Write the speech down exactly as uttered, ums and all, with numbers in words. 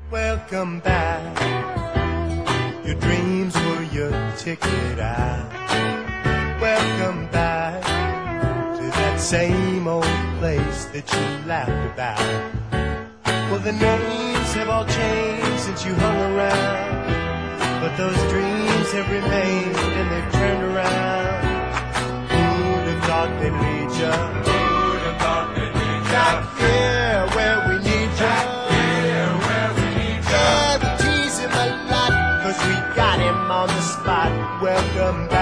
Welcome back. Your dreams were your ticket out. Welcome back to that same old place that you laughed about. Well, the names have all changed since you hung around, but those dreams have remained and they've turned around. Who'd have thought they'd lead you? Who'd have thought they'd lead you? Back here where we need you. Back here where we need you. Yeah, we tease him a lot, cause we got him on the spot. Welcome back.